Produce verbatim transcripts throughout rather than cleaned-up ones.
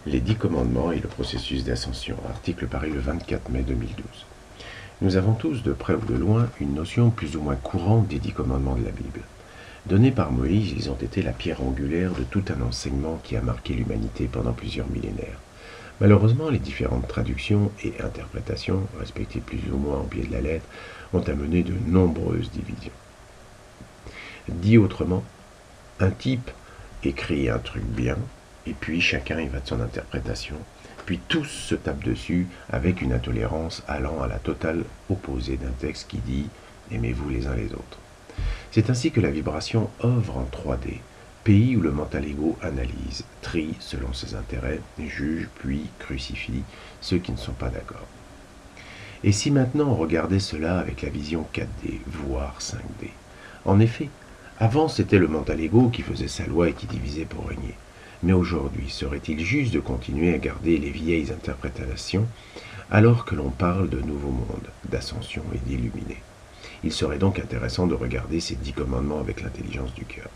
Les dix commandements et le processus d'ascension, article paru le vingt-quatre mai deux mille douze. Nous avons tous, de près ou de loin, une notion plus ou moins courante des dix commandements de la Bible. Donnés par Moïse, ils ont été la pierre angulaire de tout un enseignement qui a marqué l'humanité pendant plusieurs millénaires. Malheureusement, les différentes traductions et interprétations, respectées plus ou moins au pied de la lettre, ont amené de nombreuses divisions. Dit autrement, un type écrit un truc bien, et puis chacun y va de son interprétation, puis tous se tapent dessus avec une intolérance allant à la totale opposée d'un texte qui dit « aimez-vous les uns les autres ». C'est ainsi que la vibration œuvre en trois D, pays où le mental égo analyse, trie selon ses intérêts, juge puis crucifie ceux qui ne sont pas d'accord. Et si maintenant on regardait cela avec la vision quatre D, voire cinq D? En effet, avant c'était le mental égo qui faisait sa loi et qui divisait pour régner. Mais aujourd'hui, serait-il juste de continuer à garder les vieilles interprétations alors que l'on parle de nouveau monde, d'ascension et d'illuminé? Il serait donc intéressant de regarder ces dix commandements avec l'intelligence du cœur.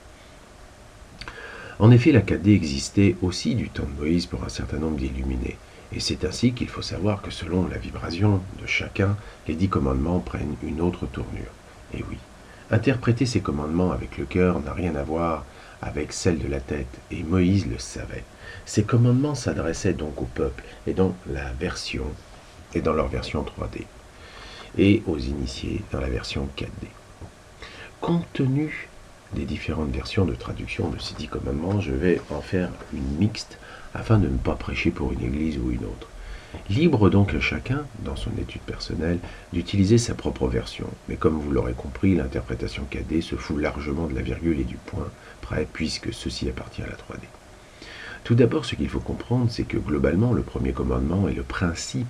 En effet, la quatre D existait aussi du temps de Moïse pour un certain nombre d'illuminés, et c'est ainsi qu'il faut savoir que selon la vibration de chacun, les dix commandements prennent une autre tournure. Et oui, interpréter ces commandements avec le cœur n'a rien à voir avec celle de la tête, et Moïse le savait. Ces commandements s'adressaient donc au peuple, et dans la version, et dans leur version trois D, et aux initiés dans la version quatre D. Compte tenu des différentes versions de traduction de ces dix commandements, je vais en faire une mixte afin de ne pas prêcher pour une église ou une autre. Libre donc à chacun, dans son étude personnelle, d'utiliser sa propre version. Mais comme vous l'aurez compris, l'interprétation quatre D se fout largement de la virgule et du point près, puisque ceci appartient à la trois D. Tout d'abord, ce qu'il faut comprendre, c'est que globalement, le premier commandement est le principe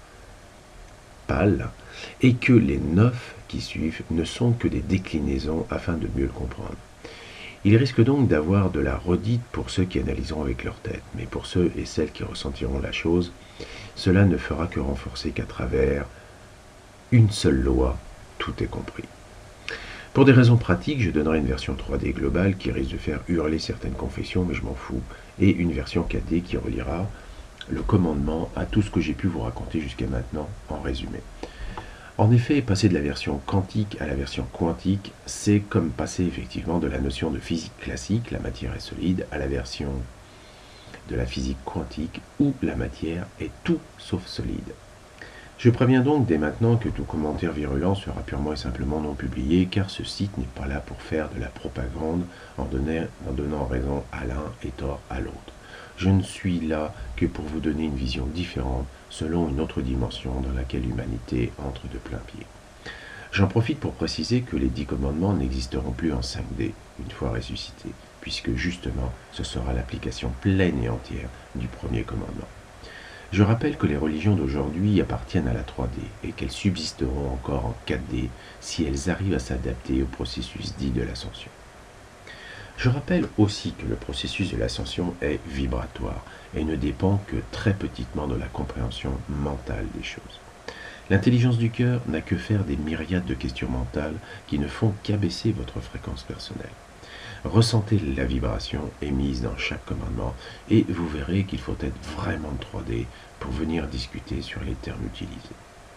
pâle, et que les neuf qui suivent ne sont que des déclinaisons afin de mieux le comprendre. Il risque donc d'avoir de la redite pour ceux qui analyseront avec leur tête, mais pour ceux et celles qui ressentiront la chose, cela ne fera que renforcer qu'à travers une seule loi, tout est compris. Pour des raisons pratiques, je donnerai une version trois D globale qui risque de faire hurler certaines confessions, mais je m'en fous, et une version quatre D qui reliera le commandement à tout ce que j'ai pu vous raconter jusqu'à maintenant en résumé. En effet, passer de la version quantique à la version quantique, c'est comme passer effectivement de la notion de physique classique, la matière est solide, à la version de la physique quantique, où la matière est tout sauf solide. Je préviens donc dès maintenant que tout commentaire virulent sera purement et simplement non publié, car ce site n'est pas là pour faire de la propagande en, donner, en donnant raison à l'un et tort à l'autre. Je ne suis là que pour vous donner une vision différente selon une autre dimension dans laquelle l'humanité entre de plein pied. J'en profite pour préciser que les dix commandements n'existeront plus en cinq D une fois ressuscités, puisque justement ce sera l'application pleine et entière du premier commandement. Je rappelle que les religions d'aujourd'hui appartiennent à la trois D et qu'elles subsisteront encore en quatre D si elles arrivent à s'adapter au processus dit de l'ascension. Je rappelle aussi que le processus de l'ascension est vibratoire et ne dépend que très petitement de la compréhension mentale des choses. L'intelligence du cœur n'a que faire des myriades de questions mentales qui ne font qu'abaisser votre fréquence personnelle. Ressentez la vibration émise dans chaque commandement et vous verrez qu'il faut être vraiment de trois D pour venir discuter sur les termes utilisés.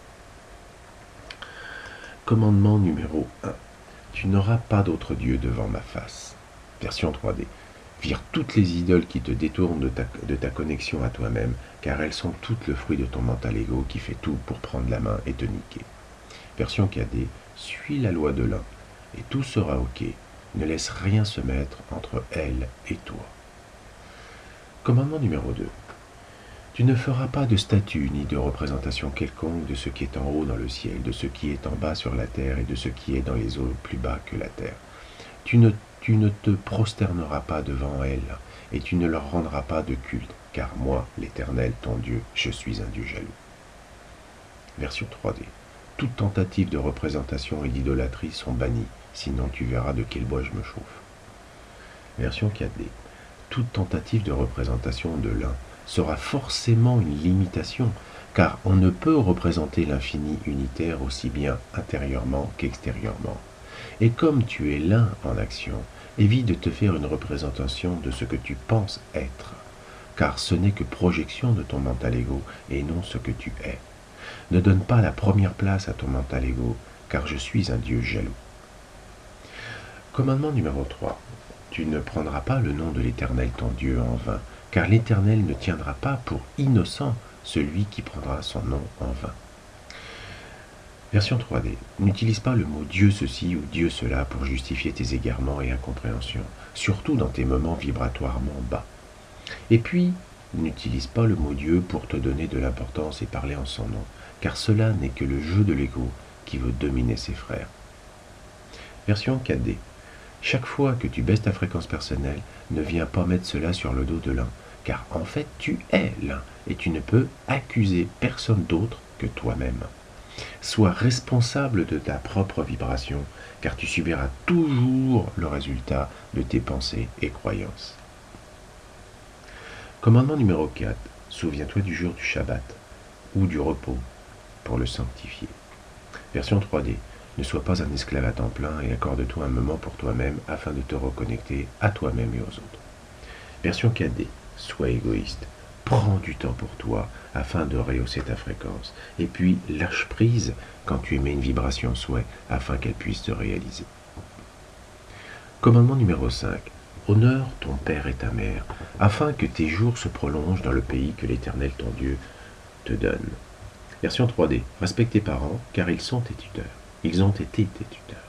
Commandement numéro un. Tu n'auras pas d'autre Dieu devant ma face. Version trois D. Vire toutes les idoles qui te détournent de ta, de ta connexion à toi-même, car elles sont toutes le fruit de ton mental égo qui fait tout pour prendre la main et te niquer. Version quatre D. Suis la loi de l'un, et tout sera ok. Ne laisse rien se mettre entre elle et toi. Commandement numéro deux. Tu ne feras pas de statue ni de représentation quelconque de ce qui est en haut dans le ciel, de ce qui est en bas sur la terre et de ce qui est dans les eaux plus bas que la terre. Tu ne, tu ne te prosterneras pas devant elles et tu ne leur rendras pas de culte, car moi, l'Éternel, ton Dieu, je suis un Dieu jaloux. Version trois D. Toute tentative de représentation et d'idolâtrie sont bannies, sinon tu verras de quel bois je me chauffe. Version quatre D. Toute tentative de représentation de l'un sera forcément une limitation, car on ne peut représenter l'infini unitaire aussi bien intérieurement qu'extérieurement. Et comme tu es l'un en action, évite de te faire une représentation de ce que tu penses être. car ce n'est que projection de ton mental ego et non ce que tu es. Ne donne pas la première place à ton mental ego, car je suis un Dieu jaloux. Commandement numéro trois. Tu ne prendras pas le nom de l'Éternel ton Dieu en vain, car l'Éternel ne tiendra pas pour innocent celui qui prendra son nom en vain. Version trois D. N'utilise pas le mot Dieu ceci ou Dieu cela pour justifier tes égarements et incompréhensions, surtout dans tes moments vibratoirement bas. Et puis, n'utilise pas le mot Dieu pour te donner de l'importance et parler en son nom, car cela n'est que le jeu de l'ego qui veut dominer ses frères. Version quatre D. Chaque fois que tu baisses ta fréquence personnelle, ne viens pas mettre cela sur le dos de l'un, car en fait tu es l'un et tu ne peux accuser personne d'autre que toi-même. Sois responsable de ta propre vibration, car tu subiras toujours le résultat de tes pensées et croyances. Commandement numéro quatre. Souviens-toi du jour du Shabbat ou du repos pour le sanctifier. Version trois D. Ne sois pas un esclave à temps plein et accorde-toi un moment pour toi-même afin de te reconnecter à toi-même et aux autres. Version quatre D. Sois égoïste. Prends du temps pour toi afin de rehausser ta fréquence. Et puis lâche prise quand tu émets une vibration souhait afin qu'elle puisse se réaliser. Commandement numéro cinq. Honore ton père et ta mère afin que tes jours se prolongent dans le pays que l'Éternel ton Dieu te donne. Version trois D. Respecte tes parents car ils sont tes tuteurs. Ils ont été tes tuteurs.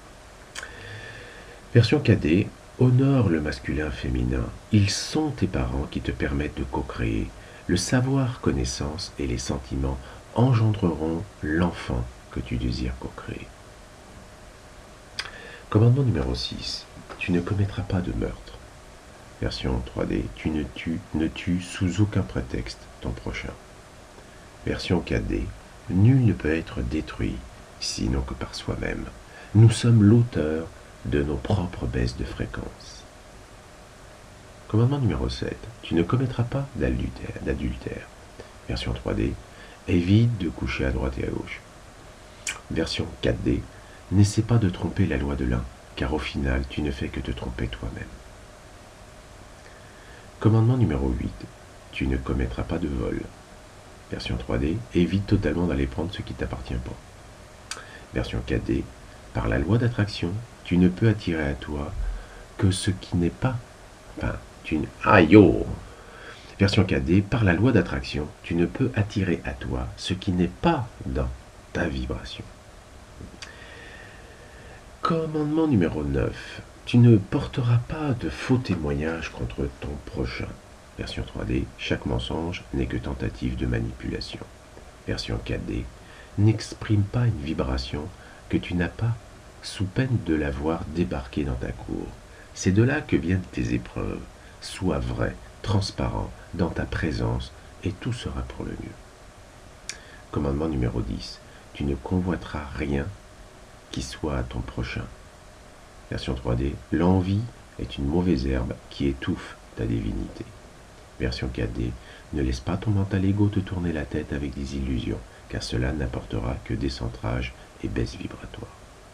Version quatre D. Honore le masculin féminin. Ils sont tes parents qui te permettent de co-créer. Le savoir, connaissance et les sentiments engendreront l'enfant que tu désires co-créer. Commandement numéro six. Tu ne commettras pas de meurtre. Version trois D. Tu ne tues, ne tues sous aucun prétexte ton prochain. Version quatre D. Nul ne peut être détruit sinon que par soi-même. Nous sommes l'auteur de nos propres baisses de fréquence. Commandement numéro sept. Tu ne commettras pas d'adultère. Version trois D. Évite de coucher à droite et à gauche. Version quatre D. N'essaie pas de tromper la loi de l'un, car au final, tu ne fais que te tromper toi-même. Commandement numéro huit. Tu ne commettras pas de vol. Version trois D. Évite totalement d'aller prendre ce qui ne t'appartient pas. Version quatre D. Par la loi d'attraction, tu ne peux attirer à toi que ce qui n'est pas. Enfin, tu ne. Aïe oh. Version quatre D. Par la loi d'attraction, tu ne peux attirer à toi ce qui n'est pas dans ta vibration. Commandement numéro neuf. Tu ne porteras pas de faux témoignages contre ton prochain. Version trois D. Chaque mensonge n'est que tentative de manipulation. Version quatre D. N'exprime pas une vibration que tu n'as pas sous peine de la voir débarquer dans ta cour. C'est de là que viennent tes épreuves. Sois vrai, transparent dans ta présence et tout sera pour le mieux. Commandement numéro dix. Tu ne convoiteras rien qui soit à ton prochain. Version trois D. L'envie est une mauvaise herbe qui étouffe ta divinité. Version quatre D. Ne laisse pas ton mental ego te tourner la tête avec des illusions, car cela n'apportera que décentrage et baisse vibratoire.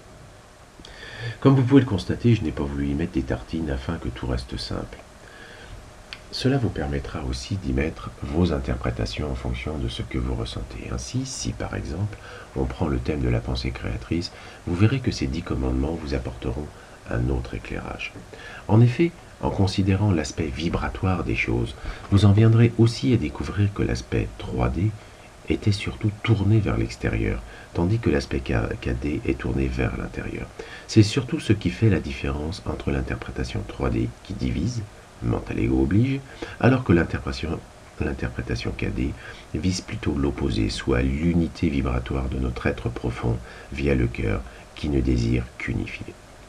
Comme vous pouvez le constater, je n'ai pas voulu y mettre des tartines afin que tout reste simple. Cela vous permettra aussi d'y mettre vos interprétations en fonction de ce que vous ressentez. Ainsi, si par exemple, on prend le thème de la pensée créatrice, vous verrez que ces dix commandements vous apporteront un autre éclairage. En effet, en considérant l'aspect vibratoire des choses, vous en viendrez aussi à découvrir que l'aspect trois D était surtout tourné vers l'extérieur, tandis que l'aspect quatre D est tourné vers l'intérieur. C'est surtout ce qui fait la différence entre l'interprétation trois D qui divise, mental ego oblige, alors que l'interprétation l'interprétation quatre D vise plutôt l'opposé, soit l'unité vibratoire de notre être profond via le cœur qui ne désire qu'unifier.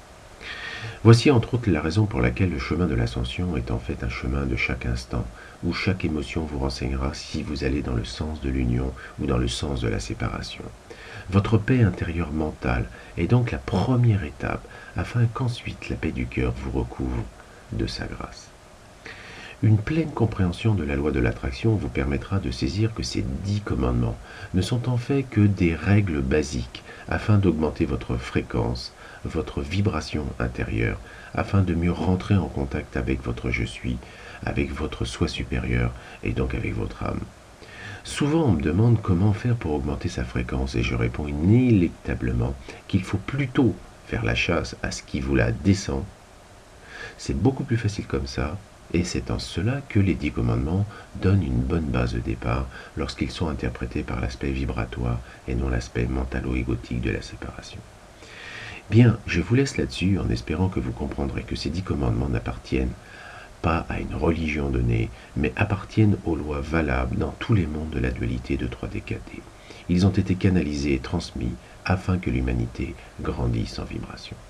Voici entre autres la raison pour laquelle le chemin de l'ascension est en fait un chemin de chaque instant, où chaque émotion vous renseignera si vous allez dans le sens de l'union ou dans le sens de la séparation. Votre paix intérieure mentale est donc la première étape, afin qu'ensuite la paix du cœur vous recouvre de sa grâce. Une pleine compréhension de la loi de l'attraction vous permettra de saisir que ces dix commandements ne sont en fait que des règles basiques afin d'augmenter votre fréquence, votre vibration intérieure, afin de mieux rentrer en contact avec votre je suis, avec votre soi supérieur et donc avec votre âme. Souvent on me demande comment faire pour augmenter sa fréquence et je réponds inéluctablement qu'il faut plutôt faire la chasse à ce qui vous la descend. C'est beaucoup plus facile comme ça, et c'est en cela que les dix commandements donnent une bonne base de départ lorsqu'ils sont interprétés par l'aspect vibratoire et non l'aspect mentalo-égotique de la séparation. Bien, je vous laisse là-dessus en espérant que vous comprendrez que ces dix commandements n'appartiennent pas à une religion donnée, mais appartiennent aux lois valables dans tous les mondes de la dualité de trois D quatre D. Ils ont été canalisés et transmis afin que l'humanité grandisse en vibration.